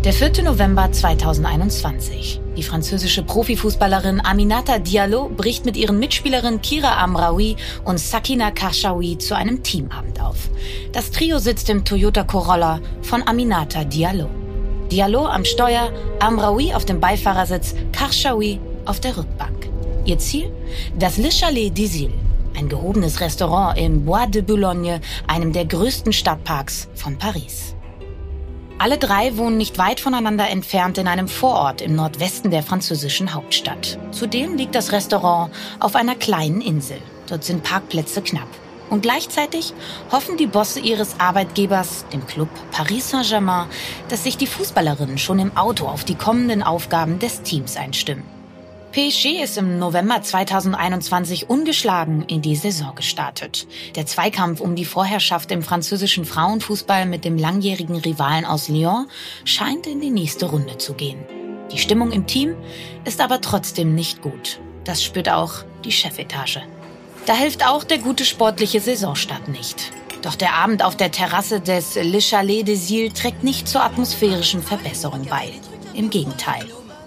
Der 4. November 2021. Die französische Profifußballerin Aminata Diallo bricht mit ihren Mitspielerinnen Kira Amraoui und Sakina Karchaoui zu einem Teamabend auf. Das Trio sitzt im Toyota Corolla von Aminata Diallo. Diallo am Steuer, Amraoui auf dem Beifahrersitz, Karchaoui auf der Rückbank. Ihr Ziel? Das Le Chalet d'Isil, ein gehobenes Restaurant im Bois de Boulogne, einem der größten Stadtparks von Paris. Alle drei wohnen nicht weit voneinander entfernt in einem Vorort im Nordwesten der französischen Hauptstadt. Zudem liegt das Restaurant auf einer kleinen Insel. Dort sind Parkplätze knapp. Und gleichzeitig hoffen die Bosse ihres Arbeitgebers, dem Club Paris Saint-Germain, dass sich die Fußballerinnen schon im Auto auf die kommenden Aufgaben des Teams einstimmen. PSG ist im November 2021 ungeschlagen in die Saison gestartet. Der Zweikampf um die Vorherrschaft im französischen Frauenfußball mit dem langjährigen Rivalen aus Lyon scheint in die nächste Runde zu gehen. Die Stimmung im Team ist aber trotzdem nicht gut. Das spürt auch die Chefetage. Da hilft auch der gute sportliche Saisonstart nicht. Doch der Abend auf der Terrasse des Le Chalet d'Isil trägt nicht zur atmosphärischen Verbesserung bei. Im Gegenteil.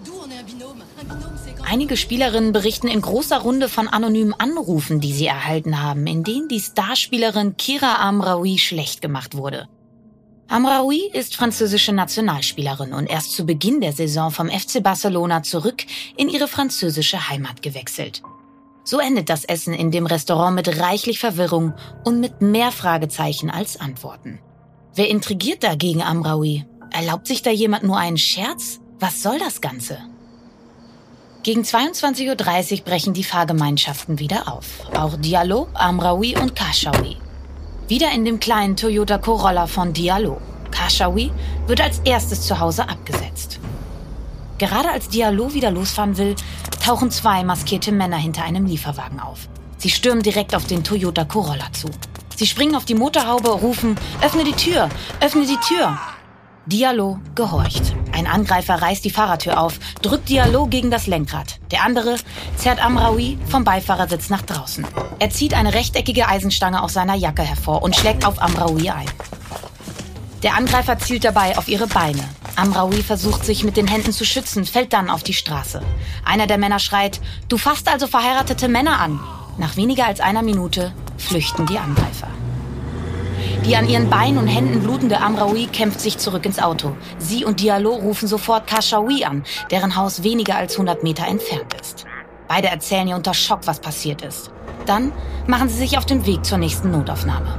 Einige Spielerinnen berichten in großer Runde von anonymen Anrufen, die sie erhalten haben, in denen die Starspielerin Kira Amraoui schlecht gemacht wurde. Amraoui ist französische Nationalspielerin und erst zu Beginn der Saison vom FC Barcelona zurück in ihre französische Heimat gewechselt. So endet das Essen in dem Restaurant mit reichlich Verwirrung und mit mehr Fragezeichen als Antworten. Wer intrigiert da gegen Amraoui? Erlaubt sich da jemand nur einen Scherz? Was soll das Ganze? Gegen 22:30 Uhr brechen die Fahrgemeinschaften wieder auf. Auch Diallo, Amraoui und Karchaoui. Wieder in dem kleinen Toyota Corolla von Diallo. Karchaoui wird als erstes zu Hause abgesetzt. Gerade als Diallo wieder losfahren will, tauchen zwei maskierte Männer hinter einem Lieferwagen auf. Sie stürmen direkt auf den Toyota Corolla zu. Sie springen auf die Motorhaube, rufen: "Öffne die Tür! Öffne die Tür!" Diallo gehorcht. Ein Angreifer reißt die Fahrertür auf, drückt Diallo gegen das Lenkrad. Der andere zerrt Amraoui vom Beifahrersitz nach draußen. Er zieht eine rechteckige Eisenstange aus seiner Jacke hervor und schlägt auf Amraoui ein. Der Angreifer zielt dabei auf ihre Beine. Amraoui versucht sich mit den Händen zu schützen, fällt dann auf die Straße. Einer der Männer schreit: "Du fasst also verheiratete Männer an!" Nach weniger als einer Minute flüchten die Angreifer. Die an ihren Beinen und Händen blutende Amraoui kämpft sich zurück ins Auto. Sie und Diallo rufen sofort Karchaoui an, deren Haus weniger als 100 Meter entfernt ist. Beide erzählen ihr unter Schock, was passiert ist. Dann machen sie sich auf den Weg zur nächsten Notaufnahme.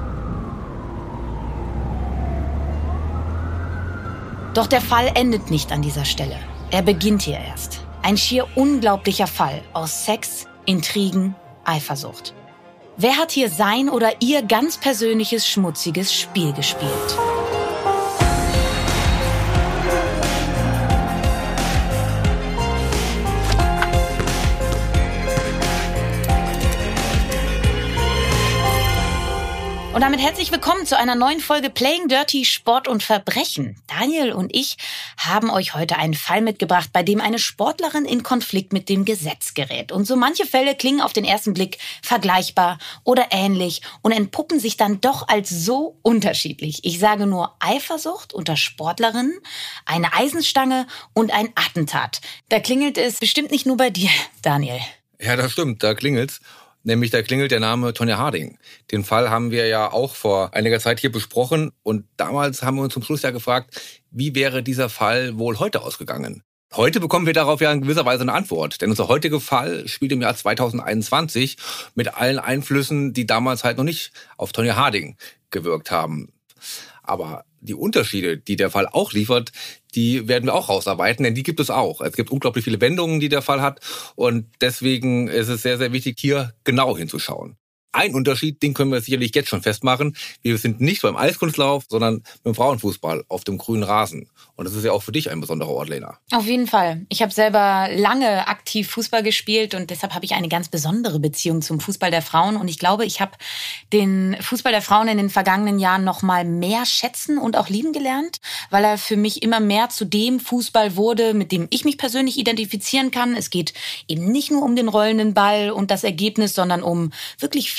Doch der Fall endet nicht an dieser Stelle. Er beginnt hier erst. Ein schier unglaublicher Fall aus Sex, Intrigen, Eifersucht. Wer hat hier sein oder ihr ganz persönliches schmutziges Spiel gespielt? Und damit herzlich willkommen zu einer neuen Folge Playing Dirty Sport und Verbrechen. Daniel und ich haben euch heute einen Fall mitgebracht, bei dem eine Sportlerin in Konflikt mit dem Gesetz gerät. Und so manche Fälle klingen auf den ersten Blick vergleichbar oder ähnlich und entpuppen sich dann doch als so unterschiedlich. Ich sage nur Eifersucht unter Sportlerinnen, eine Eisenstange und ein Attentat. Da klingelt es bestimmt nicht nur bei dir, Daniel. Ja, das stimmt, da klingelt's. Nämlich da klingelt der Name Tonya Harding. Den Fall haben wir ja auch vor einiger Zeit hier besprochen. Und damals haben wir uns zum Schluss ja gefragt, wie wäre dieser Fall wohl heute ausgegangen? Heute bekommen wir darauf ja in gewisser Weise eine Antwort. Denn unser heutiger Fall spielt im Jahr 2021 mit allen Einflüssen, die damals halt noch nicht auf Tonya Harding gewirkt haben. Aber die Unterschiede, die der Fall auch liefert, die werden wir auch rausarbeiten, denn die gibt es auch. Es gibt unglaublich viele Wendungen, die der Fall hat. Und deswegen ist es sehr, sehr wichtig, hier genau hinzuschauen. Ein Unterschied, den können wir sicherlich jetzt schon festmachen. Wir sind nicht beim Eiskunstlauf, sondern beim Frauenfußball auf dem grünen Rasen. Und das ist ja auch für dich ein besonderer Ort, Lena. Auf jeden Fall. Ich habe selber lange aktiv Fußball gespielt und deshalb habe ich eine ganz besondere Beziehung zum Fußball der Frauen. Und ich glaube, ich habe den Fußball der Frauen in den vergangenen Jahren noch mal mehr schätzen und auch lieben gelernt, weil er für mich immer mehr zu dem Fußball wurde, mit dem ich mich persönlich identifizieren kann. Es geht eben nicht nur um den rollenden Ball und das Ergebnis, sondern um wirklich viel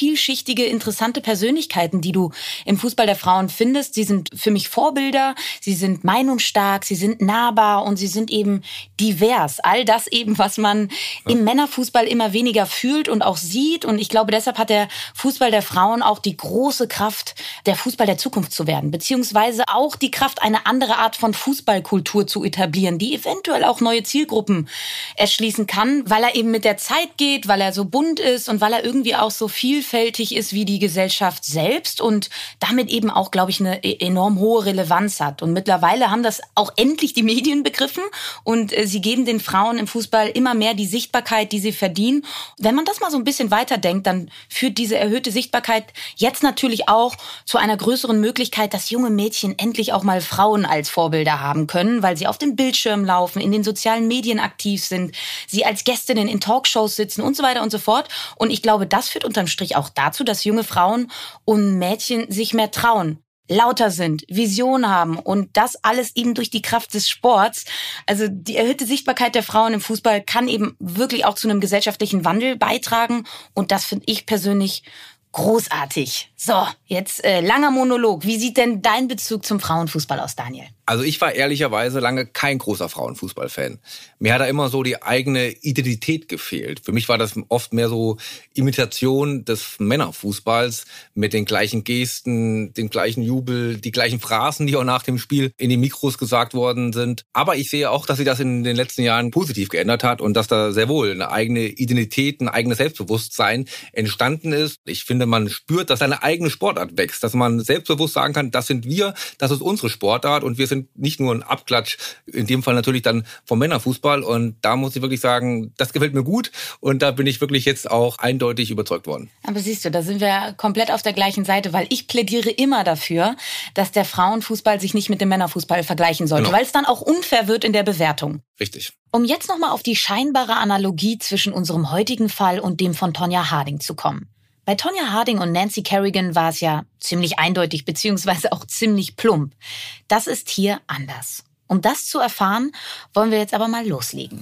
vielschichtige, interessante Persönlichkeiten, die du im Fußball der Frauen findest. Sie sind für mich Vorbilder, sie sind meinungsstark, sie sind nahbar und sie sind eben divers. All das eben, was man im Männerfußball immer weniger fühlt und auch sieht. Und ich glaube, deshalb hat der Fußball der Frauen auch die große Kraft, der Fußball der Zukunft zu werden, beziehungsweise auch die Kraft, eine andere Art von Fußballkultur zu etablieren, die eventuell auch neue Zielgruppen erschließen kann, weil er eben mit der Zeit geht, weil er so bunt ist und weil er irgendwie auch so vielfältig ist wie die Gesellschaft selbst und damit eben auch, glaube ich, eine enorm hohe Relevanz hat. Und mittlerweile haben das auch endlich die Medien begriffen und sie geben den Frauen im Fußball immer mehr die Sichtbarkeit, die sie verdienen. Wenn man das mal so ein bisschen weiterdenkt, dann führt diese erhöhte Sichtbarkeit jetzt natürlich auch zu einer größeren Möglichkeit, dass junge Mädchen endlich auch mal Frauen als Vorbilder haben können, weil sie auf dem Bildschirm laufen, in den sozialen Medien aktiv sind, sie als Gästinnen in Talkshows sitzen und so weiter und so fort. Und ich glaube, das führt unterm Strich auch dazu, dass junge Frauen und Mädchen sich mehr trauen, lauter sind, Vision haben und das alles eben durch die Kraft des Sports. Also die erhöhte Sichtbarkeit der Frauen im Fußball kann eben wirklich auch zu einem gesellschaftlichen Wandel beitragen und das finde ich persönlich großartig. So, jetzt langer Monolog. Wie sieht denn dein Bezug zum Frauenfußball aus, Daniel? Also ich war ehrlicherweise lange kein großer Frauenfußballfan. Mir hat da immer so die eigene Identität gefehlt. Für mich war das oft mehr so Imitation des Männerfußballs mit den gleichen Gesten, dem gleichen Jubel, die gleichen Phrasen, die auch nach dem Spiel in den Mikros gesagt worden sind. Aber ich sehe auch, dass sich das in den letzten Jahren positiv geändert hat und dass da sehr wohl eine eigene Identität, ein eigenes Selbstbewusstsein entstanden ist. Ich finde, man spürt, dass eine eigene Sportart wächst, dass man selbstbewusst sagen kann, das sind wir, das ist unsere Sportart und wir sind nicht nur ein Abklatsch, in dem Fall natürlich dann vom Männerfußball. Und da muss ich wirklich sagen, das gefällt mir gut. Und da bin ich wirklich jetzt auch eindeutig überzeugt worden. Aber siehst du, da sind wir komplett auf der gleichen Seite, weil ich plädiere immer dafür, dass der Frauenfußball sich nicht mit dem Männerfußball vergleichen sollte, weil es dann auch unfair wird in der Bewertung. Richtig. Um jetzt nochmal auf die scheinbare Analogie zwischen unserem heutigen Fall und dem von Tonya Harding zu kommen. Bei Tonya Harding und Nancy Kerrigan war es ja ziemlich eindeutig beziehungsweise auch ziemlich plump. Das ist hier anders. Um das zu erfahren, wollen wir jetzt aber mal loslegen.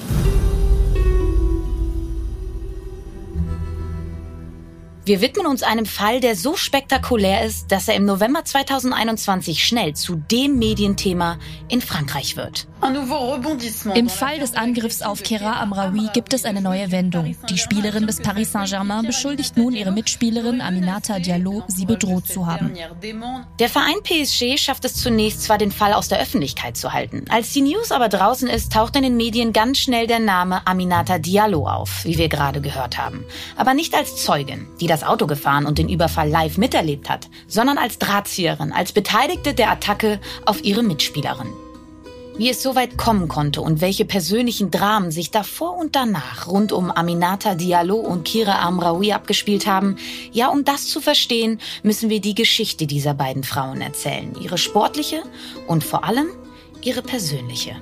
Wir widmen uns einem Fall, der so spektakulär ist, dass er im November 2021 schnell zu dem Medienthema in Frankreich wird. Im Fall des Angriffs auf Kira Amraoui gibt es eine neue Wendung. Die Spielerin des Paris Saint-Germain beschuldigt nun ihre Mitspielerin Aminata Diallo, sie bedroht zu haben. Der Verein PSG schafft es zunächst zwar, den Fall aus der Öffentlichkeit zu halten. Als die News aber draußen ist, taucht in den Medien ganz schnell der Name Aminata Diallo auf, wie wir gerade gehört haben. Aber nicht als Zeugin, die das Auto gefahren und den Überfall live miterlebt hat, sondern als Drahtzieherin, als Beteiligte der Attacke auf ihre Mitspielerin. Wie es so weit kommen konnte und welche persönlichen Dramen sich davor und danach rund um Aminata Diallo und Kira Amraoui abgespielt haben, ja, um das zu verstehen, müssen wir die Geschichte dieser beiden Frauen erzählen. Ihre sportliche und vor allem ihre persönliche.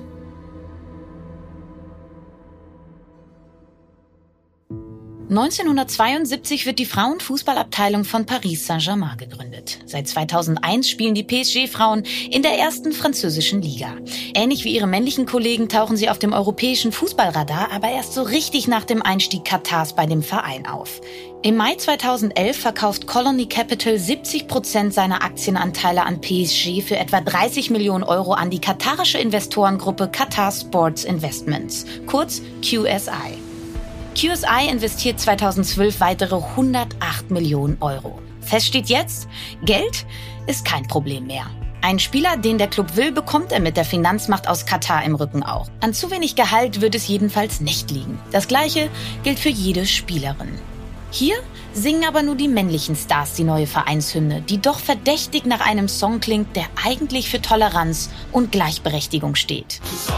(1972) wird die Frauenfußballabteilung von Paris Saint-Germain gegründet. Seit 2001 spielen die PSG-Frauen in der ersten französischen Liga. Ähnlich wie ihre männlichen Kollegen tauchen sie auf dem europäischen Fußballradar, aber erst so richtig nach dem Einstieg Katars bei dem Verein auf. Im Mai 2011 verkauft Colony Capital 70% seiner Aktienanteile an PSG für etwa 30 Millionen Euro an die katarische Investorengruppe Qatar Sports Investments, kurz QSI. QSI investiert 2012 weitere 108 Millionen Euro. Fest steht jetzt, Geld ist kein Problem mehr. Ein Spieler, den der Club will, bekommt er mit der Finanzmacht aus Katar im Rücken auch. An zu wenig Gehalt wird es jedenfalls nicht liegen. Das Gleiche gilt für jede Spielerin. Hier singen aber nur die männlichen Stars die neue Vereinshymne, die doch verdächtig nach einem Song klingt, der eigentlich für Toleranz und Gleichberechtigung steht.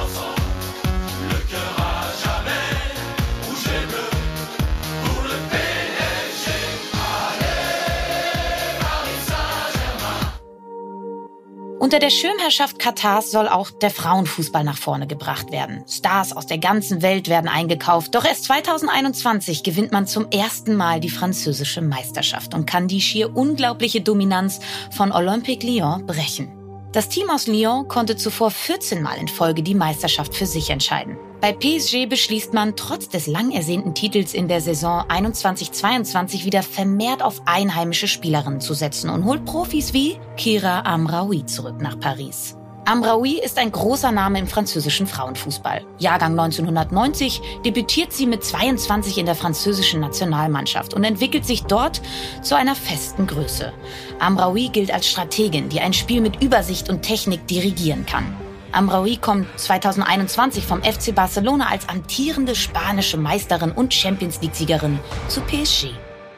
Unter der Schirmherrschaft Katars soll auch der Frauenfußball nach vorne gebracht werden. Stars aus der ganzen Welt werden eingekauft. Doch erst 2021 gewinnt man zum ersten Mal die französische Meisterschaft und kann die schier unglaubliche Dominanz von Olympique Lyon brechen. Das Team aus Lyon konnte zuvor 14 Mal in Folge die Meisterschaft für sich entscheiden. Bei PSG beschließt man, trotz des lang ersehnten Titels in der Saison 21/22 wieder vermehrt auf einheimische Spielerinnen zu setzen und holt Profis wie Kira Amraoui zurück nach Paris. Amraoui ist ein großer Name im französischen Frauenfußball. Jahrgang 1990 debütiert sie mit 22 in der französischen Nationalmannschaft und entwickelt sich dort zu einer festen Größe. Amraoui gilt als Strategin, die ein Spiel mit Übersicht und Technik dirigieren kann. Amraoui kommt 2021 vom FC Barcelona als amtierende spanische Meisterin und Champions-League-Siegerin zu PSG.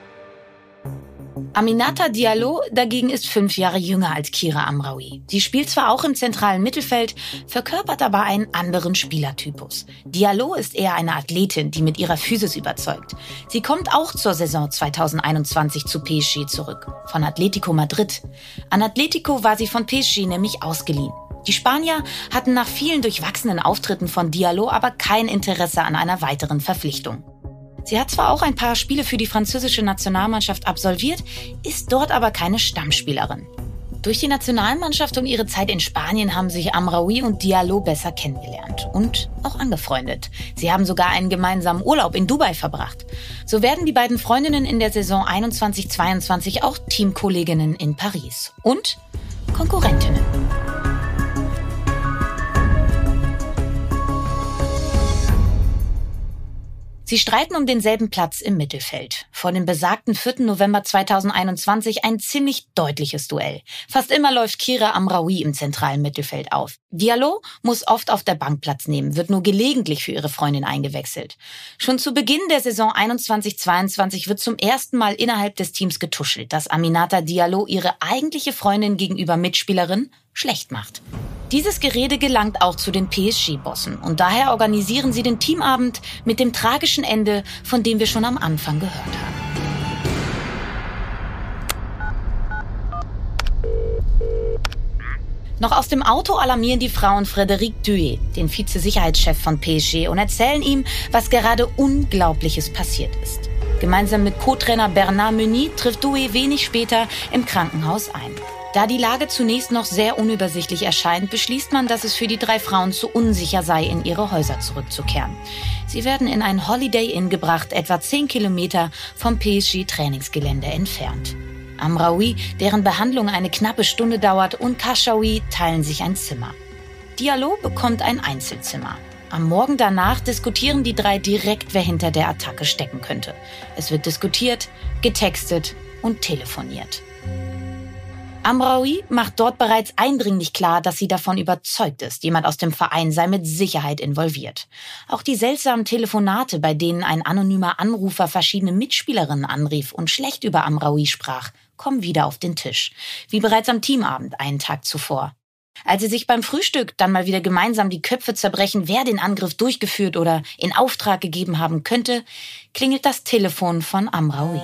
Aminata Diallo dagegen ist 5 Jahre jünger als Kira Amraoui. Sie spielt zwar auch im zentralen Mittelfeld, verkörpert aber einen anderen Spielertypus. Diallo ist eher eine Athletin, die mit ihrer Physis überzeugt. Sie kommt auch zur Saison 2021 zu PSG zurück, von Atletico Madrid. An Atletico war sie von PSG nämlich ausgeliehen. Die Spanier hatten nach vielen durchwachsenen Auftritten von Diallo aber kein Interesse an einer weiteren Verpflichtung. Sie hat zwar auch ein paar Spiele für die französische Nationalmannschaft absolviert, ist dort aber keine Stammspielerin. Durch die Nationalmannschaft und ihre Zeit in Spanien haben sich Amraoui und Diallo besser kennengelernt und auch angefreundet. Sie haben sogar einen gemeinsamen Urlaub in Dubai verbracht. So werden die beiden Freundinnen in der Saison 21/22 auch Teamkolleginnen in Paris und Konkurrentinnen. Sie streiten um denselben Platz im Mittelfeld. Vor dem besagten 4. November 2021 ein ziemlich deutliches Duell. Fast immer läuft Kira Amraoui im zentralen Mittelfeld auf. Diallo muss oft auf der Bank Platz nehmen, wird nur gelegentlich für ihre Freundin eingewechselt. Schon zu Beginn der Saison 21/22 wird zum ersten Mal innerhalb des Teams getuschelt, dass Aminata Diallo ihre eigentliche Freundin gegenüber Mitspielerin schlecht macht. Dieses Gerede gelangt auch zu den PSG-Bossen und daher organisieren sie den Teamabend mit dem tragischen Ende, von dem wir schon am Anfang gehört haben. Noch aus dem Auto alarmieren die Frauen Frédéric Doué, den Vize-Sicherheitschef von PSG, und erzählen ihm, was gerade Unglaubliches passiert ist. Gemeinsam mit Co-Trainer Bernard Meunier trifft Doué wenig später im Krankenhaus ein. Da die Lage zunächst noch sehr unübersichtlich erscheint, beschließt man, dass es für die 3 Frauen zu unsicher sei, in ihre Häuser zurückzukehren. Sie werden in ein Holiday Inn gebracht, etwa 10 Kilometer vom PSG-Trainingsgelände entfernt. Amraoui, deren Behandlung eine knappe Stunde dauert, und Kashaoui teilen sich ein Zimmer. Diallo bekommt ein Einzelzimmer. Am Morgen danach diskutieren die 3 direkt, wer hinter der Attacke stecken könnte. Es wird diskutiert, getextet und telefoniert. Amraoui macht dort bereits eindringlich klar, dass sie davon überzeugt ist, jemand aus dem Verein sei mit Sicherheit involviert. Auch die seltsamen Telefonate, bei denen ein anonymer Anrufer verschiedene Mitspielerinnen anrief und schlecht über Amraoui sprach, kommen wieder auf den Tisch, wie bereits am Teamabend einen Tag zuvor. Als sie sich beim Frühstück dann mal wieder gemeinsam die Köpfe zerbrechen, wer den Angriff durchgeführt oder in Auftrag gegeben haben könnte, klingelt das Telefon von Amraoui.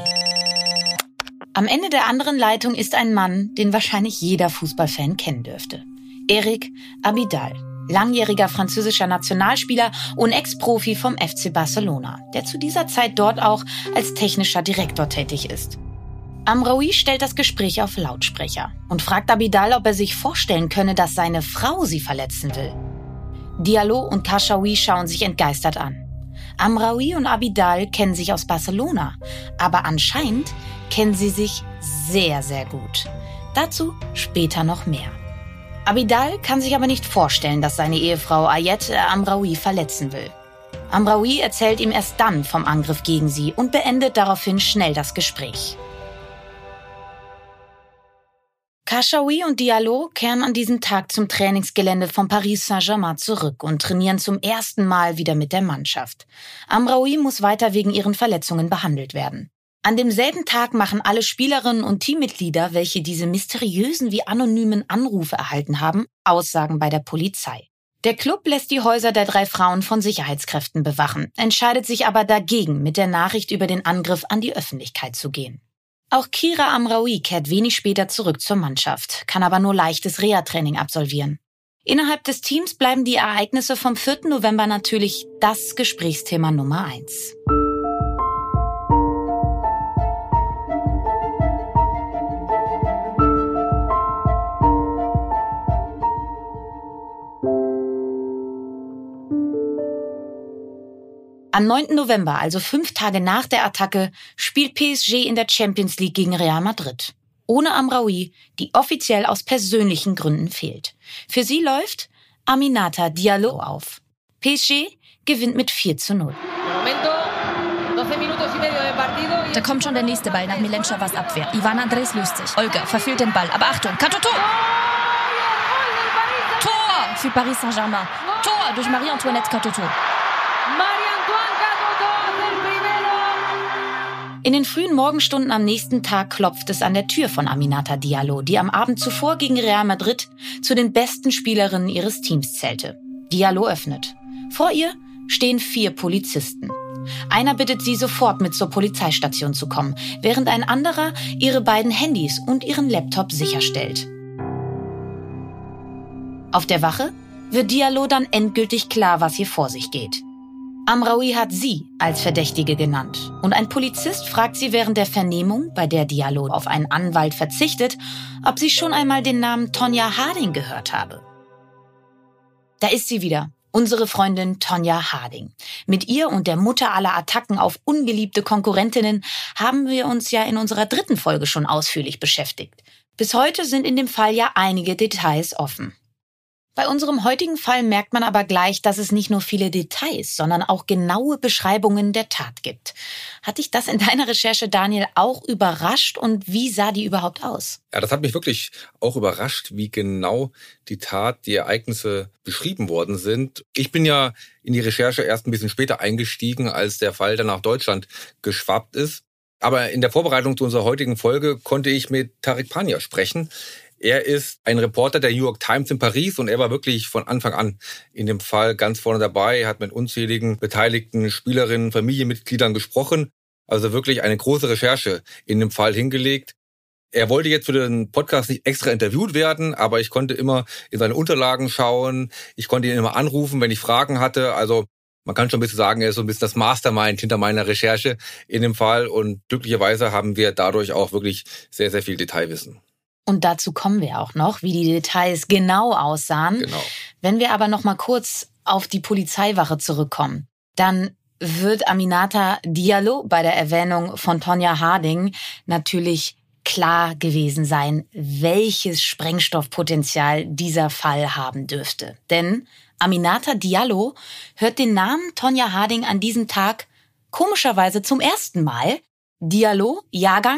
Am Ende der anderen Leitung ist ein Mann, den wahrscheinlich jeder Fußballfan kennen dürfte. Eric Abidal, langjähriger französischer Nationalspieler und Ex-Profi vom FC Barcelona, der zu dieser Zeit dort auch als technischer Direktor tätig ist. Amraoui stellt das Gespräch auf Lautsprecher und fragt Abidal, ob er sich vorstellen könne, dass seine Frau sie verletzen will. Diallo und Kashaoui schauen sich entgeistert an. Amraoui und Abidal kennen sich aus Barcelona, aber anscheinend kennen sie sich sehr, sehr gut. Dazu später noch mehr. Abidal kann sich aber nicht vorstellen, dass seine Ehefrau Ayet Amraoui verletzen will. Amraoui erzählt ihm erst dann vom Angriff gegen sie und beendet daraufhin schnell das Gespräch. Kashaoui und Diallo kehren an diesem Tag zum Trainingsgelände von Paris Saint-Germain zurück und trainieren zum ersten Mal wieder mit der Mannschaft. Amraoui muss weiter wegen ihren Verletzungen behandelt werden. An demselben Tag machen alle Spielerinnen und Teammitglieder, welche diese mysteriösen wie anonymen Anrufe erhalten haben, Aussagen bei der Polizei. Der Club lässt die Häuser der 3 Frauen von Sicherheitskräften bewachen, entscheidet sich aber dagegen, mit der Nachricht über den Angriff an die Öffentlichkeit zu gehen. Auch Kira Amraoui kehrt wenig später zurück zur Mannschaft, kann aber nur leichtes Reha-Training absolvieren. Innerhalb des Teams bleiben die Ereignisse vom 4. November natürlich das Gesprächsthema Nummer 1. Am 9. November, also 5 Tage nach der Attacke, spielt PSG in der Champions League gegen Real Madrid. Ohne Amraoui, die offiziell aus persönlichen Gründen fehlt. Für sie läuft Aminata Diallo auf. PSG gewinnt mit 4:0. Da kommt schon der nächste Ball nach Milenkovics Abwehr. Ivan Andres löst sich. Olga verfehlt den Ball. Aber Achtung, Katoto! Tor für Paris Saint-Germain. Tor durch Marie-Antoinette Katoto. In den frühen Morgenstunden am nächsten Tag klopft es an der Tür von Aminata Diallo, die am Abend zuvor gegen Real Madrid zu den besten Spielerinnen ihres Teams zählte. Diallo öffnet. Vor ihr stehen 4 Polizisten. Einer bittet sie, sofort mit zur Polizeistation zu kommen, während ein anderer ihre beiden Handys und ihren Laptop sicherstellt. Auf der Wache wird Diallo dann endgültig klar, was hier vor sich geht. Amraoui hat sie als Verdächtige genannt. Und ein Polizist fragt sie während der Vernehmung, bei der Diallo auf einen Anwalt verzichtet, ob sie schon einmal den Namen Tonya Harding gehört habe. Da ist sie wieder, unsere Freundin Tonya Harding. Mit ihr und der Mutter aller Attacken auf ungeliebte Konkurrentinnen haben wir uns ja in unserer 3. Folge schon ausführlich beschäftigt. Bis heute sind in dem Fall ja einige Details offen. Bei unserem heutigen Fall merkt man aber gleich, dass es nicht nur viele Details, sondern auch genaue Beschreibungen der Tat gibt. Hat dich das in deiner Recherche, Daniel, auch überrascht und wie sah die überhaupt aus? Ja, das hat mich wirklich auch überrascht, wie genau die Tat, die Ereignisse beschrieben worden sind. Ich bin ja in die Recherche erst ein bisschen später eingestiegen, als der Fall dann nach Deutschland geschwappt ist. Aber in der Vorbereitung zu unserer heutigen Folge konnte ich mit Tariq Pania sprechen. Er ist ein Reporter der New York Times in Paris und er war wirklich von Anfang an in dem Fall ganz vorne dabei, hat mit unzähligen beteiligten Spielerinnen, Familienmitgliedern gesprochen. Also wirklich eine große Recherche in dem Fall hingelegt. Er wollte jetzt für den Podcast nicht extra interviewt werden, aber ich konnte immer in seine Unterlagen schauen. Ich konnte ihn immer anrufen, wenn ich Fragen hatte. Also man kann schon ein bisschen sagen, er ist so ein bisschen das Mastermind hinter meiner Recherche in dem Fall. Und glücklicherweise haben wir dadurch auch wirklich sehr, sehr viel Detailwissen. Und dazu kommen wir auch noch, wie die Details genau aussahen. Genau. Wenn wir aber noch mal kurz auf die Polizeiwache zurückkommen, dann wird Aminata Diallo bei der Erwähnung von Tonya Harding natürlich klar gewesen sein, welches Sprengstoffpotenzial dieser Fall haben dürfte. Denn Aminata Diallo hört den Namen Tonya Harding an diesem Tag komischerweise zum ersten Mal. Diallo, Jahrgang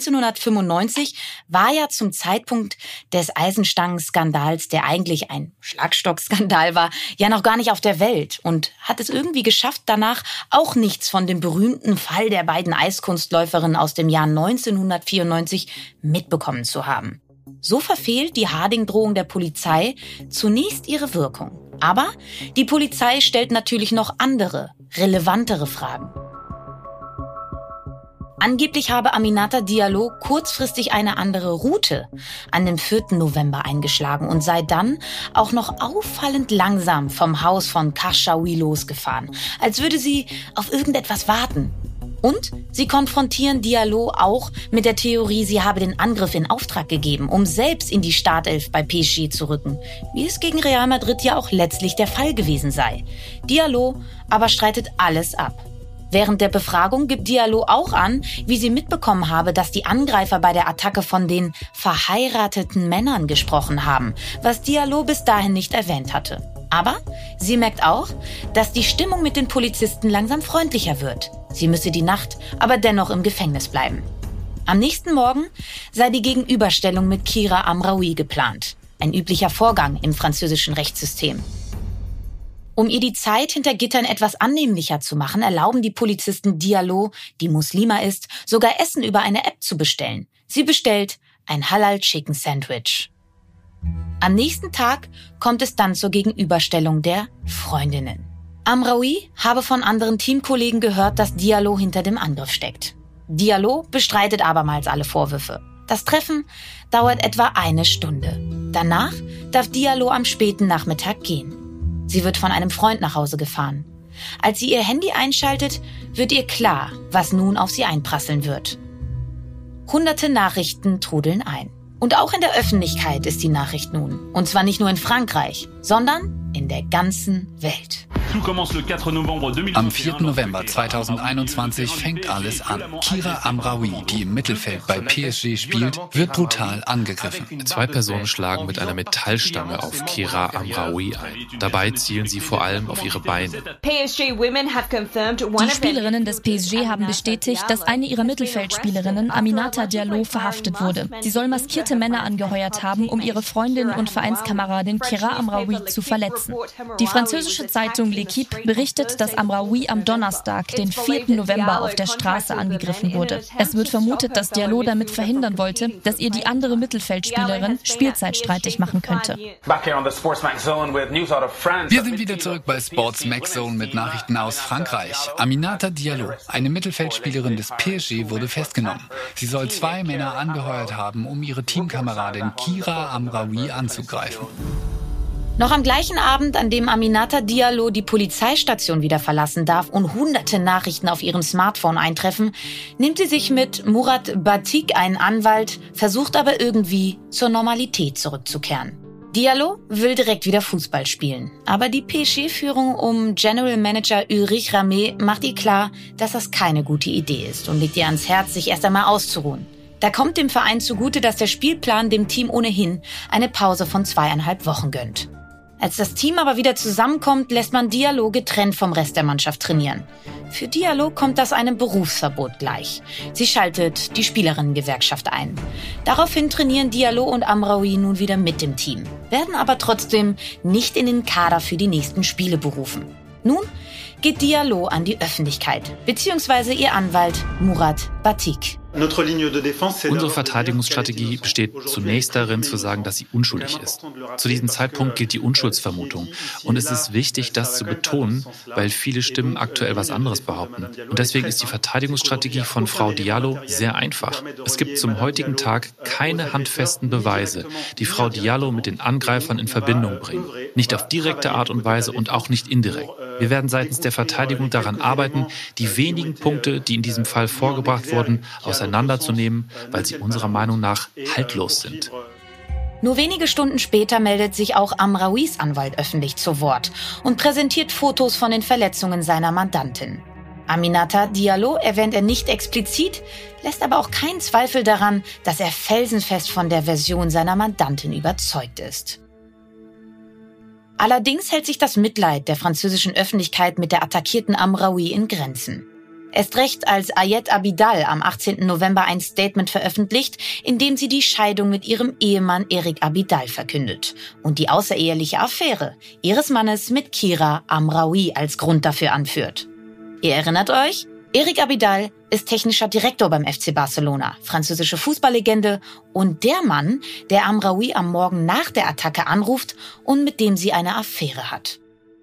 1995, war ja zum Zeitpunkt des Eisenstangen-Skandals, der eigentlich ein Schlagstockskandal war, ja noch gar nicht auf der Welt und hat es irgendwie geschafft, danach auch nichts von dem berühmten Fall der beiden Eiskunstläuferinnen aus dem Jahr 1994 mitbekommen zu haben. So verfehlt die Harding-Drohung der Polizei zunächst ihre Wirkung. Aber die Polizei stellt natürlich noch andere, relevantere Fragen. Angeblich habe Aminata Diallo kurzfristig eine andere Route an dem 4. November eingeschlagen und sei dann auch noch auffallend langsam vom Haus von Karchaoui losgefahren, als würde sie auf irgendetwas warten. Und sie konfrontieren Diallo auch mit der Theorie, sie habe den Angriff in Auftrag gegeben, um selbst in die Startelf bei PSG zu rücken, wie es gegen Real Madrid ja auch letztlich der Fall gewesen sei. Diallo aber streitet alles ab. Während der Befragung gibt Diallo auch an, wie sie mitbekommen habe, dass die Angreifer bei der Attacke von den verheirateten Männern gesprochen haben, was Diallo bis dahin nicht erwähnt hatte. Aber sie merkt auch, dass die Stimmung mit den Polizisten langsam freundlicher wird. Sie müsse die Nacht aber dennoch im Gefängnis bleiben. Am nächsten Morgen sei die Gegenüberstellung mit Kira Amraoui geplant. Ein üblicher Vorgang im französischen Rechtssystem. Um ihr die Zeit hinter Gittern etwas annehmlicher zu machen, erlauben die Polizisten Diallo, die Muslima ist, sogar Essen über eine App zu bestellen. Sie bestellt ein Halal Chicken Sandwich. Am nächsten Tag kommt es dann zur Gegenüberstellung der Freundinnen. Amraoui habe von anderen Teamkollegen gehört, dass Diallo hinter dem Angriff steckt. Diallo bestreitet abermals alle Vorwürfe. Das Treffen dauert etwa 1 Stunde. Danach darf Diallo am späten Nachmittag gehen. Sie wird von einem Freund nach Hause gefahren. Als sie ihr Handy einschaltet, wird ihr klar, was nun auf sie einprasseln wird. Hunderte Nachrichten trudeln ein. Und auch in der Öffentlichkeit ist die Nachricht nun. Und zwar nicht nur in Frankreich, sondern in der ganzen Welt. Am 4. November 2021 fängt alles an. Kira Amraoui, die im Mittelfeld bei PSG spielt, wird brutal angegriffen. 2 Personen schlagen mit einer Metallstange auf Kira Amraoui ein. Dabei zielen sie vor allem auf ihre Beine. Die Spielerinnen des PSG haben bestätigt, dass eine ihrer Mittelfeldspielerinnen, Aminata Diallo, verhaftet wurde. Sie soll maskierte Männer angeheuert haben, um ihre Freundin und Vereinskameradin Kira Amraoui zu verletzen. Die französische Zeitung L'Équipe berichtet, dass Amraoui am Donnerstag, den 4. November, auf der Straße angegriffen wurde. Es wird vermutet, dass Diallo damit verhindern wollte, dass ihr die andere Mittelfeldspielerin Spielzeit streitig machen könnte. Wir sind wieder zurück bei Sports Max Zone mit Nachrichten aus Frankreich. Aminata Diallo, eine Mittelfeldspielerin des PSG, wurde festgenommen. Sie soll 2 Männer angeheuert haben, um ihre Teamkameradin Kira Amraoui anzugreifen. Noch am gleichen Abend, an dem Aminata Diallo die Polizeistation wieder verlassen darf und hunderte Nachrichten auf ihrem Smartphone eintreffen, nimmt sie sich mit Murat Batik, einen Anwalt, versucht aber irgendwie zur Normalität zurückzukehren. Diallo will direkt wieder Fußball spielen, aber die PSG-Führung um General Manager Ulrich Ramé macht ihr klar, dass das keine gute Idee ist und legt ihr ans Herz, sich erst einmal auszuruhen. Da kommt dem Verein zugute, dass der Spielplan dem Team ohnehin eine Pause von 2,5 Wochen gönnt. Als das Team aber wieder zusammenkommt, lässt man Diallo getrennt vom Rest der Mannschaft trainieren. Für Diallo kommt das einem Berufsverbot gleich. Sie schaltet die Spielerinnengewerkschaft ein. Daraufhin trainieren Diallo und Amraoui nun wieder mit dem Team, werden aber trotzdem nicht in den Kader für die nächsten Spiele berufen. Nun geht Diallo an die Öffentlichkeit, beziehungsweise ihr Anwalt Murat Batik. Unsere Verteidigungsstrategie besteht zunächst darin, zu sagen, dass sie unschuldig ist. Zu diesem Zeitpunkt gilt die Unschuldsvermutung. Und es ist wichtig, das zu betonen, weil viele Stimmen aktuell was anderes behaupten. Und deswegen ist die Verteidigungsstrategie von Frau Diallo sehr einfach. Es gibt zum heutigen Tag keine handfesten Beweise, die Frau Diallo mit den Angreifern in Verbindung bringen. Nicht auf direkte Art und Weise und auch nicht indirekt. Wir werden seitens der Verteidigung daran arbeiten, die wenigen Punkte, die in diesem Fall vorgebracht wurden, auseinanderzunehmen, weil sie unserer Meinung nach haltlos sind. Nur wenige Stunden später meldet sich auch Amraouis Anwalt öffentlich zu Wort und präsentiert Fotos von den Verletzungen seiner Mandantin. Aminata Diallo erwähnt er nicht explizit, lässt aber auch keinen Zweifel daran, dass er felsenfest von der Version seiner Mandantin überzeugt ist. Allerdings hält sich das Mitleid der französischen Öffentlichkeit mit der attackierten Amraoui in Grenzen. Erst recht, als Ayed Abidal am 18. November ein Statement veröffentlicht, in dem sie die Scheidung mit ihrem Ehemann Eric Abidal verkündet und die außereheliche Affäre ihres Mannes mit Kira Amraoui als Grund dafür anführt. Ihr erinnert euch? Eric Abidal ist technischer Direktor beim FC Barcelona, französische Fußballlegende und der Mann, der Amraoui am Morgen nach der Attacke anruft und mit dem sie eine Affäre hat.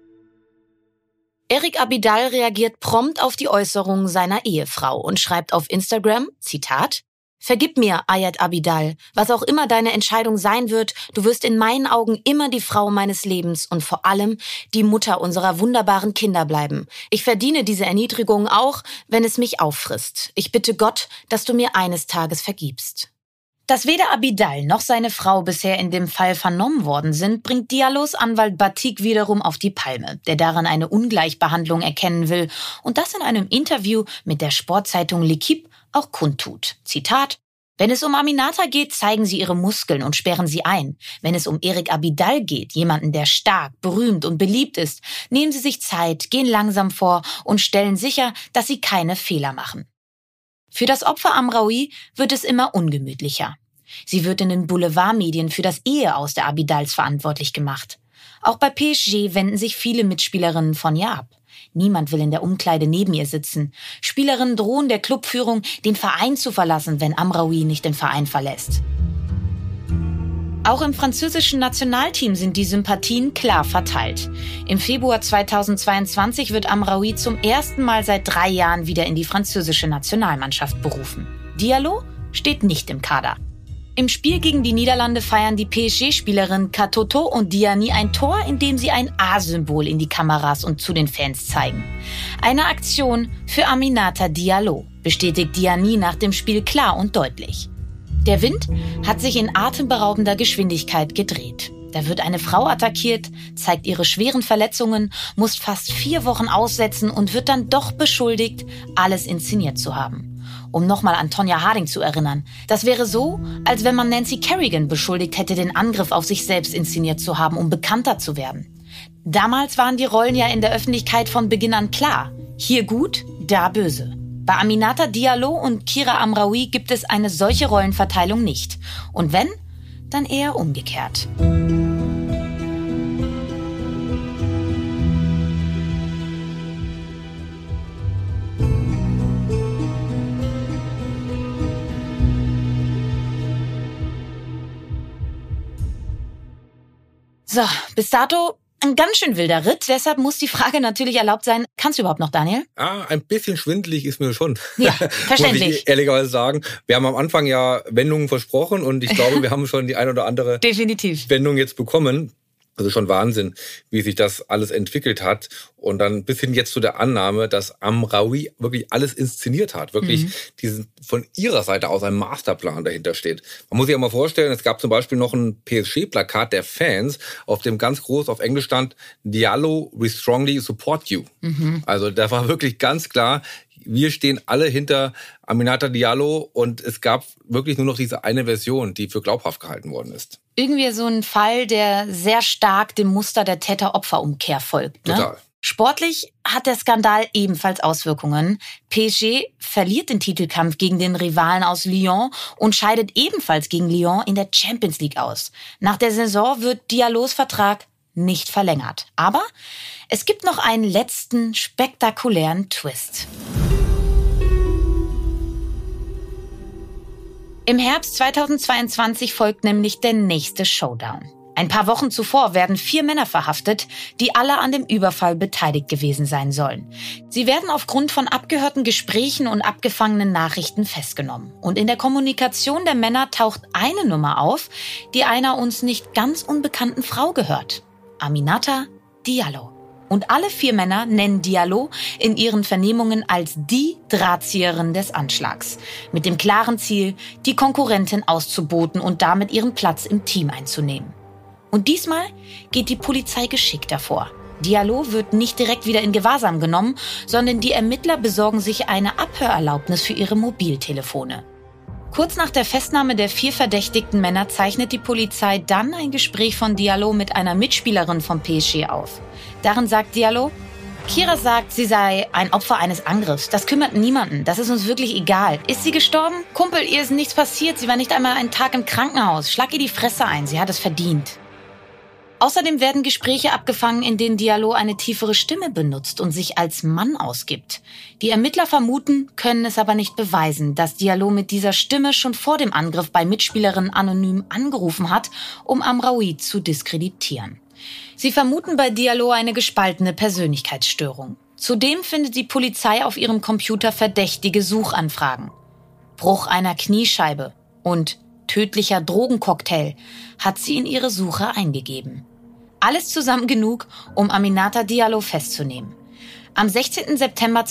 Eric Abidal reagiert prompt auf die Äußerungen seiner Ehefrau und schreibt auf Instagram, Zitat, „Vergib mir, Ayed Abidal, was auch immer deine Entscheidung sein wird, du wirst in meinen Augen immer die Frau meines Lebens und vor allem die Mutter unserer wunderbaren Kinder bleiben. Ich verdiene diese Erniedrigung auch, wenn es mich auffrisst. Ich bitte Gott, dass du mir eines Tages vergibst." Dass weder Abidal noch seine Frau bisher in dem Fall vernommen worden sind, bringt Diallos Anwalt Batik wiederum auf die Palme, der daran eine Ungleichbehandlung erkennen will und das in einem Interview mit der Sportzeitung L'Équipe auch kundtut. Zitat: „Wenn es um Aminata geht, zeigen sie ihre Muskeln und sperren sie ein. Wenn es um Eric Abidal geht, jemanden, der stark, berühmt und beliebt ist, nehmen sie sich Zeit, gehen langsam vor und stellen sicher, dass sie keine Fehler machen." Für das Opfer Amraoui wird es immer ungemütlicher. Sie wird in den Boulevardmedien für das Eheaus der Abidals verantwortlich gemacht. Auch bei PSG wenden sich viele Mitspielerinnen von ihr ab. Niemand will in der Umkleide neben ihr sitzen. Spielerinnen drohen der Clubführung, den Verein zu verlassen, wenn Amraoui nicht den Verein verlässt. Auch im französischen Nationalteam sind die Sympathien klar verteilt. Im Februar 2022 wird Amraoui zum ersten Mal seit 3 Jahren wieder in die französische Nationalmannschaft berufen. Diallo steht nicht im Kader. Im Spiel gegen die Niederlande feiern die PSG-Spielerinnen Katoto und Diani ein Tor, in dem sie ein A-Symbol in die Kameras und zu den Fans zeigen. Eine Aktion für Aminata Diallo, bestätigt Diani nach dem Spiel klar und deutlich. Der Wind hat sich in atemberaubender Geschwindigkeit gedreht. Da wird eine Frau attackiert, zeigt ihre schweren Verletzungen, muss fast 4 Wochen aussetzen und wird dann doch beschuldigt, alles inszeniert zu haben. Um nochmal an Tonya Harding zu erinnern, das wäre so, als wenn man Nancy Kerrigan beschuldigt hätte, den Angriff auf sich selbst inszeniert zu haben, um bekannter zu werden. Damals waren die Rollen ja in der Öffentlichkeit von Beginn an klar. Hier gut, da böse. Bei Aminata Diallo und Kira Amraoui gibt es eine solche Rollenverteilung nicht. Und wenn, dann eher umgekehrt. So, bis dato ein ganz schön wilder Ritt. Deshalb muss die Frage natürlich erlaubt sein, kannst du überhaupt noch, Daniel? Ein bisschen schwindelig ist mir schon. Ja, verständlich. Muss ich ehrlicherweise sagen. Wir haben am Anfang ja Wendungen versprochen und ich glaube, wir haben schon die ein oder andere Definitiv. Wendung jetzt bekommen. Also schon Wahnsinn, wie sich das alles entwickelt hat. Und dann bis hin jetzt zu der Annahme, dass Amraoui wirklich alles inszeniert hat. Wirklich diesen von ihrer Seite aus ein Masterplan dahinter steht. Man muss sich ja mal vorstellen, es gab zum Beispiel noch ein PSG-Plakat der Fans, auf dem ganz groß auf Englisch stand, Diallo, we strongly support you. Also da war wirklich ganz klar, wir stehen alle hinter Aminata Diallo und es gab wirklich nur noch diese eine Version, die für glaubhaft gehalten worden ist. Irgendwie so ein Fall, der sehr stark dem Muster der Täter-Opfer-Umkehr folgt. Ne? Total. Sportlich hat der Skandal ebenfalls Auswirkungen. PSG verliert den Titelkampf gegen den Rivalen aus Lyon und scheidet ebenfalls gegen Lyon in der Champions League aus. Nach der Saison wird Diallos Vertrag nicht verlängert. Aber es gibt noch einen letzten spektakulären Twist. Im Herbst 2022 folgt nämlich der nächste Showdown. Ein paar Wochen zuvor werden 4 Männer verhaftet, die alle an dem Überfall beteiligt gewesen sein sollen. Sie werden aufgrund von abgehörten Gesprächen und abgefangenen Nachrichten festgenommen. Und in der Kommunikation der Männer taucht eine Nummer auf, die einer uns nicht ganz unbekannten Frau gehört. Aminata Diallo. Und alle 4 Männer nennen Diallo in ihren Vernehmungen als die Drahtzieherin des Anschlags. Mit dem klaren Ziel, die Konkurrentin auszuboten und damit ihren Platz im Team einzunehmen. Und diesmal geht die Polizei geschickter vor. Diallo wird nicht direkt wieder in Gewahrsam genommen, sondern die Ermittler besorgen sich eine Abhörerlaubnis für ihre Mobiltelefone. Kurz nach der Festnahme der 4 verdächtigten Männer zeichnet die Polizei dann ein Gespräch von Diallo mit einer Mitspielerin vom PSG auf. Darin sagt Diallo, Kira sagt, sie sei ein Opfer eines Angriffs. Das kümmert niemanden. Das ist uns wirklich egal. Ist sie gestorben? Kumpel, ihr ist nichts passiert. Sie war nicht einmal einen Tag im Krankenhaus. Schlag ihr die Fresse ein. Sie hat es verdient. Außerdem werden Gespräche abgefangen, in denen Diallo eine tiefere Stimme benutzt und sich als Mann ausgibt. Die Ermittler vermuten, können es aber nicht beweisen, dass Diallo mit dieser Stimme schon vor dem Angriff bei Mitspielerinnen anonym angerufen hat, um Amraoui zu diskreditieren. Sie vermuten bei Diallo eine gespaltene Persönlichkeitsstörung. Zudem findet die Polizei auf ihrem Computer verdächtige Suchanfragen. Bruch einer Kniescheibe und tödlicher Drogencocktail hat sie in ihre Suche eingegeben. Alles zusammen genug, um Aminata Diallo festzunehmen. Am 16. September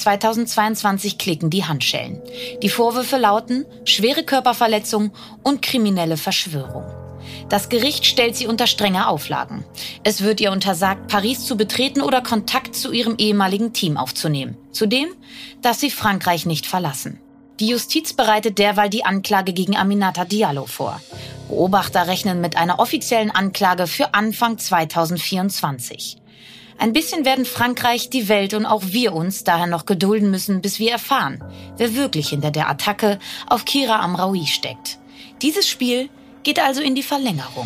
2022 klicken die Handschellen. Die Vorwürfe lauten schwere Körperverletzung und kriminelle Verschwörung. Das Gericht stellt sie unter strenge Auflagen. Es wird ihr untersagt, Paris zu betreten oder Kontakt zu ihrem ehemaligen Team aufzunehmen. Zudem darf sie Frankreich nicht verlassen. Die Justiz bereitet derweil die Anklage gegen Aminata Diallo vor. Beobachter rechnen mit einer offiziellen Anklage für Anfang 2024. Ein bisschen werden Frankreich, die Welt und auch wir uns daher noch gedulden müssen, bis wir erfahren, wer wirklich hinter der Attacke auf Kira Amraoui steckt. Dieses Spiel geht also in die Verlängerung.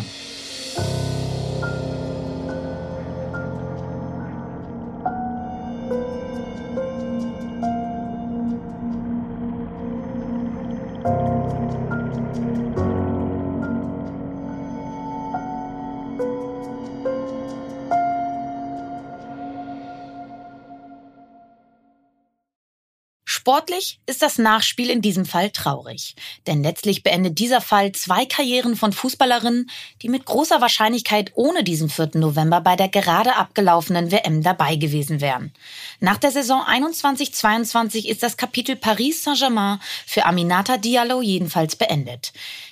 Sportlich ist das Nachspiel in diesem Fall traurig. Denn letztlich beendet dieser Fall 2 Karrieren von Fußballerinnen, die mit großer Wahrscheinlichkeit ohne diesen 4. November bei der gerade abgelaufenen WM dabei gewesen wären. Nach der Saison 21/22 ist das Kapitel Paris Saint-Germain für Aminata Diallo jedenfalls beendet.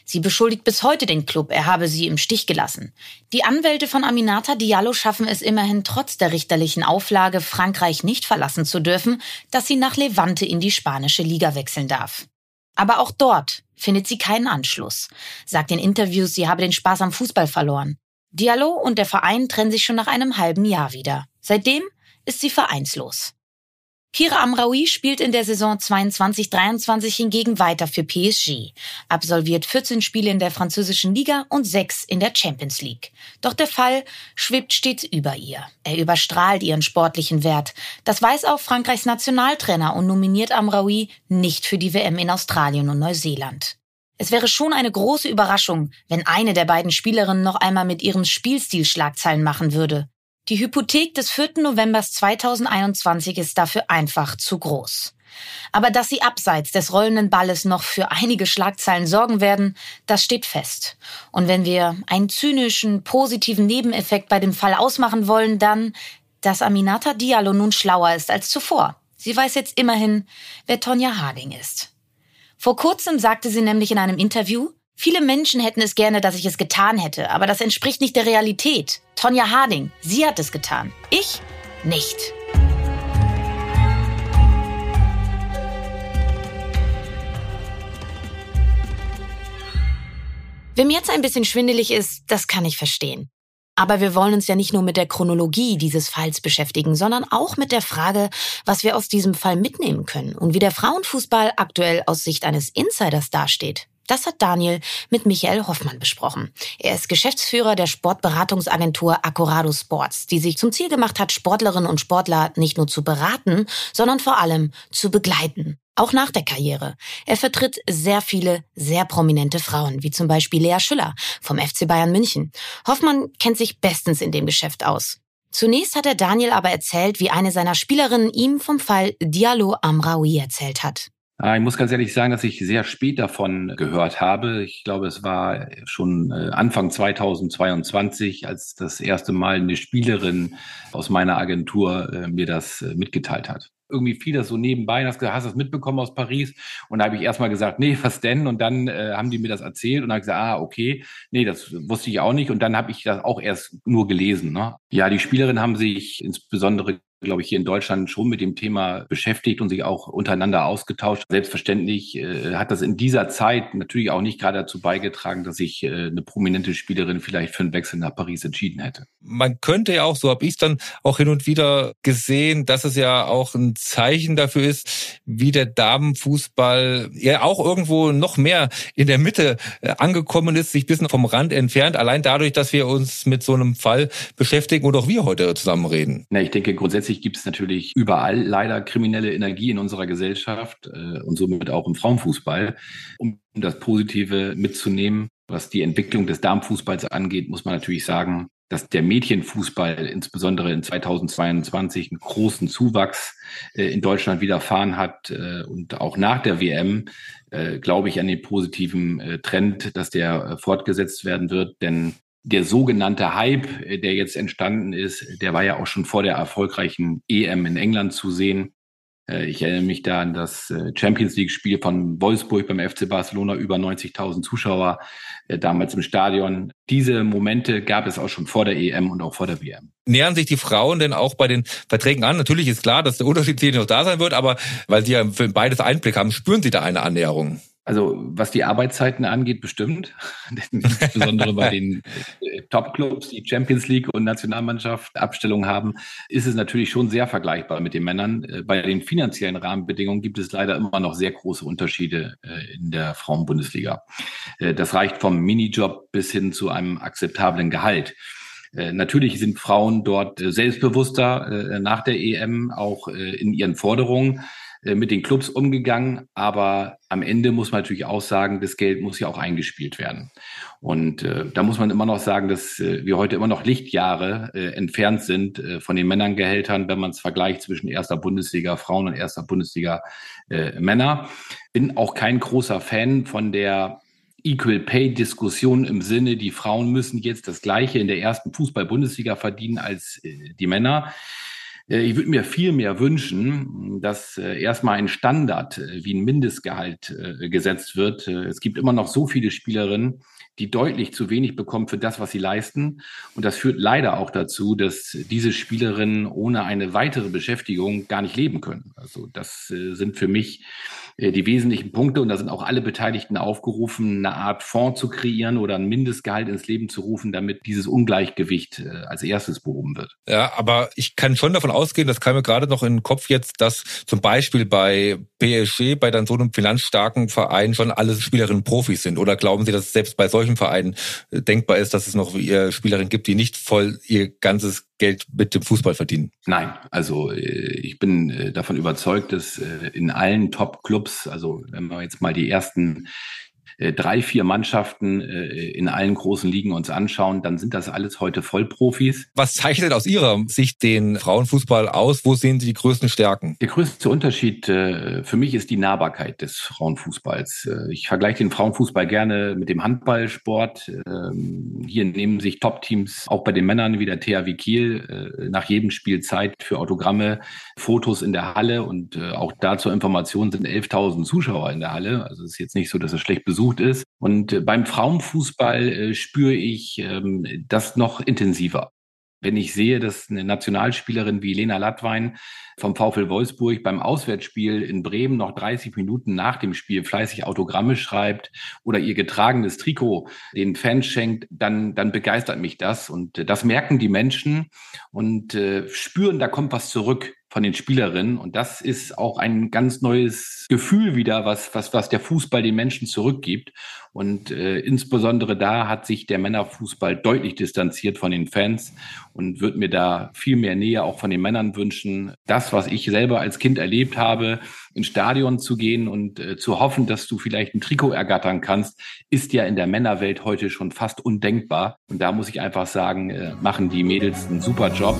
Sie beschuldigt bis heute den Club, er habe sie im Stich gelassen. Die Anwälte von Aminata Diallo schaffen es immerhin trotz der richterlichen Auflage, Frankreich nicht verlassen zu dürfen, dass sie nach Levante in die spanische Liga wechseln darf. Aber auch dort findet sie keinen Anschluss. Sagt in Interviews, sie habe den Spaß am Fußball verloren. Diallo und der Verein trennen sich schon nach einem halben Jahr wieder. Seitdem ist sie vereinslos. Kira Amraoui spielt in der Saison 22/23 hingegen weiter für PSG, absolviert 14 Spiele in der französischen Liga und 6 in der Champions League. Doch der Fall schwebt stets über ihr. Er überstrahlt ihren sportlichen Wert. Das weiß auch Frankreichs Nationaltrainer und nominiert Amraoui nicht für die WM in Australien und Neuseeland. Es wäre schon eine große Überraschung, wenn eine der beiden Spielerinnen noch einmal mit ihrem Spielstil Schlagzeilen machen würde. Die Hypothek des 4. November 2021 ist dafür einfach zu groß. Aber dass sie abseits des rollenden Balles noch für einige Schlagzeilen sorgen werden, das steht fest. Und wenn wir einen zynischen, positiven Nebeneffekt bei dem Fall ausmachen wollen, dann, dass Aminata Diallo nun schlauer ist als zuvor. Sie weiß jetzt immerhin, wer Tonya Harding ist. Vor kurzem sagte sie nämlich in einem Interview, viele Menschen hätten es gerne, dass ich es getan hätte, aber das entspricht nicht der Realität. Tonya Harding, sie hat es getan. Ich nicht. Wem jetzt ein bisschen schwindelig ist, das kann ich verstehen. Aber wir wollen uns ja nicht nur mit der Chronologie dieses Falls beschäftigen, sondern auch mit der Frage, was wir aus diesem Fall mitnehmen können und wie der Frauenfußball aktuell aus Sicht eines Insiders dasteht. Das hat Daniel mit Michael Hoffmann besprochen. Er ist Geschäftsführer der Sportberatungsagentur Accorado Sports, die sich zum Ziel gemacht hat, Sportlerinnen und Sportler nicht nur zu beraten, sondern vor allem zu begleiten. Auch nach der Karriere. Er vertritt sehr viele, sehr prominente Frauen, wie zum Beispiel Lea Schüller vom FC Bayern München. Hoffmann kennt sich bestens in dem Geschäft aus. Zunächst hat er Daniel aber erzählt, wie eine seiner Spielerinnen ihm vom Fall Diallo Amraoui erzählt hat. Ich muss ganz ehrlich sagen, dass ich sehr spät davon gehört habe. Ich glaube, es war schon Anfang 2022, als das erste Mal eine Spielerin aus meiner Agentur mir das mitgeteilt hat. Irgendwie fiel das so nebenbei und hast gesagt, hast du das mitbekommen aus Paris? Und da habe ich erstmal gesagt, nee, was denn? Und dann haben die mir das erzählt und habe gesagt, okay, nee, das wusste ich auch nicht. Und dann habe ich das auch erst nur gelesen. Ne? Ja, die Spielerinnen haben sich insbesondere, glaube ich, hier in Deutschland schon mit dem Thema beschäftigt und sich auch untereinander ausgetauscht. Selbstverständlich hat das in dieser Zeit natürlich auch nicht gerade dazu beigetragen, dass sich eine prominente Spielerin vielleicht für einen Wechsel nach Paris entschieden hätte. Man könnte ja auch, so habe ich es dann auch hin und wieder gesehen, dass es ja auch ein Zeichen dafür ist, wie der Damenfußball ja auch irgendwo noch mehr in der Mitte angekommen ist, sich ein bisschen vom Rand entfernt, allein dadurch, dass wir uns mit so einem Fall beschäftigen und auch wir heute zusammen reden. Ich denke, grundsätzlich gibt es natürlich überall leider kriminelle Energie in unserer Gesellschaft und somit auch im Frauenfußball. Um das Positive mitzunehmen, was die Entwicklung des Damenfußballs angeht, muss man natürlich sagen, dass der Mädchenfußball insbesondere in 2022 einen großen Zuwachs in Deutschland widerfahren hat und auch nach der WM glaube ich an den positiven Trend, dass der fortgesetzt werden wird, denn der sogenannte Hype, der jetzt entstanden ist, der war ja auch schon vor der erfolgreichen EM in England zu sehen. Ich erinnere mich da an das Champions-League-Spiel von Wolfsburg beim FC Barcelona, über 90.000 Zuschauer damals im Stadion. Diese Momente gab es auch schon vor der EM und auch vor der WM. Nähern sich die Frauen denn auch bei den Verträgen an? Natürlich ist klar, dass der Unterschied hier noch da sein wird, aber weil sie ja für beides Einblick haben, spüren sie da eine Annäherung? Also was die Arbeitszeiten angeht, bestimmt. Insbesondere bei den Top-Clubs, die Champions League und Nationalmannschaft Abstellung haben, ist es natürlich schon sehr vergleichbar mit den Männern. Bei den finanziellen Rahmenbedingungen gibt es leider immer noch sehr große Unterschiede in der Frauenbundesliga. Das reicht vom Minijob bis hin zu einem akzeptablen Gehalt. Natürlich sind Frauen dort selbstbewusster nach der EM, auch in ihren Forderungen mit den Clubs umgegangen, aber am Ende muss man natürlich auch sagen, das Geld muss ja auch eingespielt werden. Und da muss man immer noch sagen, dass wir heute immer noch Lichtjahre entfernt sind von den Männern-Gehältern, wenn man es vergleicht zwischen erster Bundesliga Frauen und erster Bundesliga Männer. Bin auch kein großer Fan von der Equal-Pay-Diskussion im Sinne, die Frauen müssen jetzt das Gleiche in der ersten Fußball-Bundesliga verdienen als die Männer. Ich würde mir viel mehr wünschen, dass erstmal ein Standard wie ein Mindestgehalt gesetzt wird. Es gibt immer noch so viele Spielerinnen, die deutlich zu wenig bekommen für das, was sie leisten. Und das führt leider auch dazu, dass diese Spielerinnen ohne eine weitere Beschäftigung gar nicht leben können. Also das sind für mich die wesentlichen Punkte. Und da sind auch alle Beteiligten aufgerufen, eine Art Fonds zu kreieren oder ein Mindestgehalt ins Leben zu rufen, damit dieses Ungleichgewicht als erstes behoben wird. Ja, aber ich kann schon davon ausgehen, das kam mir gerade noch in den Kopf jetzt, dass zum Beispiel bei PSG, bei dann so einem finanzstarken Verein schon alle Spielerinnen Profis sind. Oder glauben Sie, dass es selbst bei solchen Vereinen denkbar ist, dass es noch Spielerinnen gibt, die nicht voll ihr ganzes Geld mit dem Fußball verdienen? Nein, also ich bin davon überzeugt, dass in allen Top-Clubs, also wenn wir jetzt mal die ersten 3-4 Mannschaften in allen großen Ligen uns anschauen, dann sind das alles heute Vollprofis. Was zeichnet aus Ihrer Sicht den Frauenfußball aus? Wo sehen Sie die größten Stärken? Der größte Unterschied für mich ist die Nahbarkeit des Frauenfußballs. Ich vergleiche den Frauenfußball gerne mit dem Handballsport. Hier nehmen sich Top-Teams auch bei den Männern wie der THW Kiel nach jedem Spiel Zeit für Autogramme, Fotos in der Halle und auch da zur Information sind 11.000 Zuschauer in der Halle. Also es ist jetzt nicht so, dass es schlecht besucht ist. Und beim Frauenfußball spüre ich das noch intensiver. Wenn ich sehe, dass eine Nationalspielerin wie Lena Lattwein vom VfL Wolfsburg beim Auswärtsspiel in Bremen noch 30 Minuten nach dem Spiel fleißig Autogramme schreibt oder ihr getragenes Trikot den Fans schenkt, dann begeistert mich das. Und das merken die Menschen und spüren, da kommt was zurück von den Spielerinnen. Und das ist auch ein ganz neues Gefühl wieder, was der Fußball den Menschen zurückgibt. Und insbesondere da hat sich der Männerfußball deutlich distanziert von den Fans und würde mir da viel mehr Nähe auch von den Männern wünschen. Das, was ich selber als Kind erlebt habe, ins Stadion zu gehen und zu hoffen, dass du vielleicht ein Trikot ergattern kannst, ist ja in der Männerwelt heute schon fast undenkbar. Und da muss ich einfach sagen, machen die Mädels einen super Job.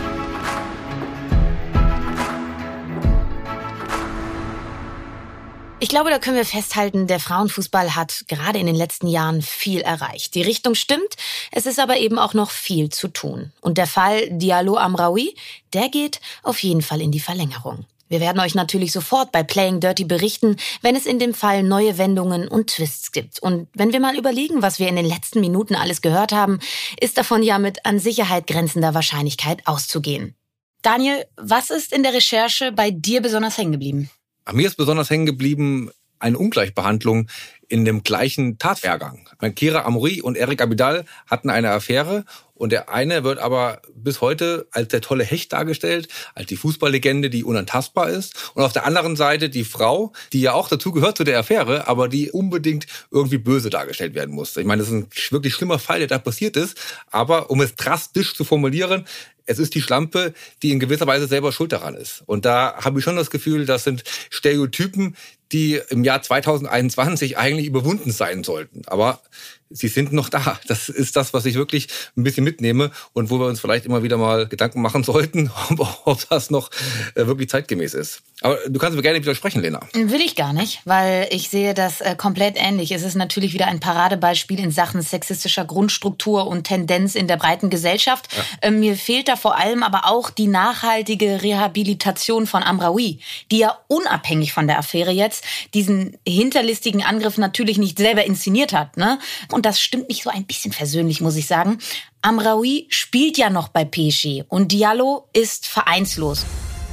Ich glaube, da können wir festhalten, der Frauenfußball hat gerade in den letzten Jahren viel erreicht. Die Richtung stimmt, es ist aber eben auch noch viel zu tun. Und der Fall Diallo Amraoui, der geht auf jeden Fall in die Verlängerung. Wir werden euch natürlich sofort bei Playing Dirty berichten, wenn es in dem Fall neue Wendungen und Twists gibt. Und wenn wir mal überlegen, was wir in den letzten Minuten alles gehört haben, ist davon ja mit an Sicherheit grenzender Wahrscheinlichkeit auszugehen. Daniel, was ist in der Recherche bei dir besonders hängen geblieben? Mir ist besonders hängen geblieben eine Ungleichbehandlung in dem gleichen Tathergang. Kira Amraoui und Eric Abidal hatten eine Affäre und der eine wird aber bis heute als der tolle Hecht dargestellt, als die Fußballlegende, die unantastbar ist. Und auf der anderen Seite die Frau, die ja auch dazu gehört zu der Affäre, aber die unbedingt irgendwie böse dargestellt werden musste. Ich meine, das ist ein wirklich schlimmer Fall, der da passiert ist. Aber um es drastisch zu formulieren, es ist die Schlampe, die in gewisser Weise selber schuld daran ist. Und da habe ich schon das Gefühl, das sind Stereotypen, die im Jahr 2021 eigentlich überwunden sein sollten. Aber sie sind noch da. Das ist das, was ich wirklich ein bisschen mitnehme und wo wir uns vielleicht immer wieder mal Gedanken machen sollten, ob das noch wirklich zeitgemäß ist. Aber du kannst mir gerne widersprechen, Lena. Will ich gar nicht, weil ich sehe das komplett ähnlich. Es ist natürlich wieder ein Paradebeispiel in Sachen sexistischer Grundstruktur und Tendenz in der breiten Gesellschaft. Ja. Mir fehlt da vor allem aber auch die nachhaltige Rehabilitation von Amraoui, die ja unabhängig von der Affäre jetzt diesen hinterlistigen Angriff natürlich nicht selber inszeniert hat, ne? Und das stimmt mich so ein bisschen versöhnlich, muss ich sagen. Amraoui spielt ja noch bei PSG und Diallo ist vereinslos.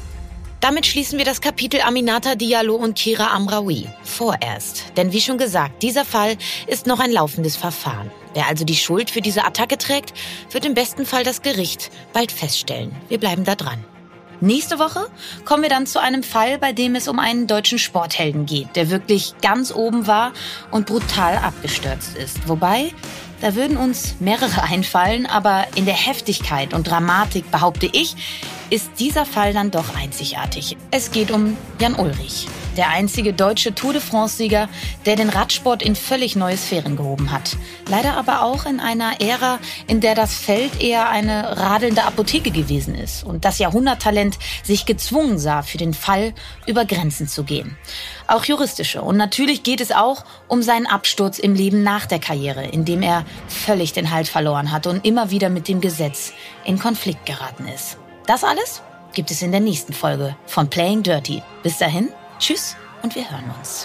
Damit schließen wir das Kapitel Aminata Diallo und Kira Amraoui. Vorerst. Denn wie schon gesagt, dieser Fall ist noch ein laufendes Verfahren. Wer also die Schuld für diese Attacke trägt, wird im besten Fall das Gericht bald feststellen. Wir bleiben da dran. Nächste Woche kommen wir dann zu einem Fall, bei dem es um einen deutschen Sporthelden geht, der wirklich ganz oben war und brutal abgestürzt ist. Wobei, da würden uns mehrere einfallen, aber in der Heftigkeit und Dramatik, behaupte ich, ist dieser Fall dann doch einzigartig. Es geht um Jan Ullrich, der einzige deutsche Tour de France-Sieger, der den Radsport in völlig neue Sphären gehoben hat. Leider aber auch in einer Ära, in der das Feld eher eine radelnde Apotheke gewesen ist und das Jahrhunderttalent sich gezwungen sah, für den Fall über Grenzen zu gehen. Auch juristische. Und natürlich geht es auch um seinen Absturz im Leben nach der Karriere, in dem er völlig den Halt verloren hat und immer wieder mit dem Gesetz in Konflikt geraten ist. Das alles gibt es in der nächsten Folge von Playing Dirty. Bis dahin, tschüss und wir hören uns.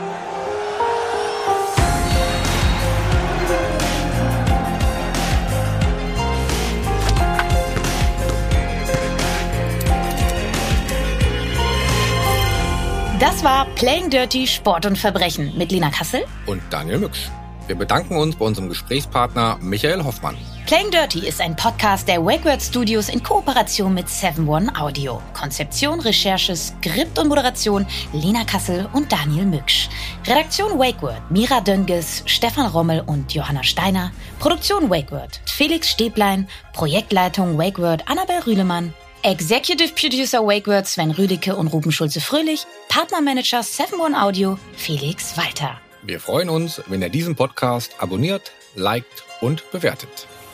Das war Playing Dirty Sport und Verbrechen mit Lena Kassel und Daniel Mücksch. Wir bedanken uns bei unserem Gesprächspartner Michael Hoffmann. Playing Dirty ist ein Podcast der WakeWord Studios in Kooperation mit 7-One Audio. Konzeption, Recherche, Skript und Moderation Lena Kassel und Daniel Mücksch. Redaktion WakeWord Mira Dönges, Stefan Rommel und Johanna Steiner. Produktion WakeWord Felix Stäblein. Projektleitung WakeWord Annabel Rühlemann. Executive Producer WakeWord Sven Rüdicke und Ruben Schulze-Fröhlich. Partnermanager 7-One Audio Felix Walter. Wir freuen uns, wenn ihr diesen Podcast abonniert, liked und bewertet.